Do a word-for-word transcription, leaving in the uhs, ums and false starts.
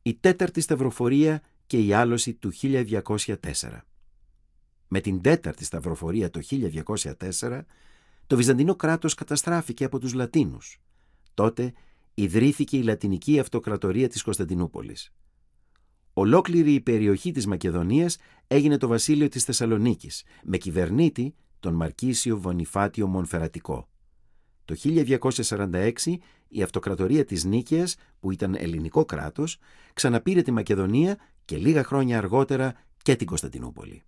η τέταρτη σταυροφορία και η άλωση του χίλια διακόσια τέσσερα. Με την τέταρτη σταυροφορία το χίλια διακόσια τέσσερα, το Βυζαντινό κράτος καταστράφηκε από τους Λατίνους. Τότε ιδρύθηκε η Λατινική Αυτοκρατορία της Κωνσταντινούπολης. Ολόκληρη η περιοχή της Μακεδονίας έγινε το βασίλειο της Θεσσαλονίκης, με κυβερνήτη τον Μαρκίσιο Βονιφάτιο Μονφερατικό. Το χίλια διακόσια σαράντα έξι η Αυτοκρατορία της Νίκαιας, που ήταν ελληνικό κράτος, ξαναπήρε τη Μακεδονία και λίγα χρόνια αργότερα και την Κωνσταντινούπολη.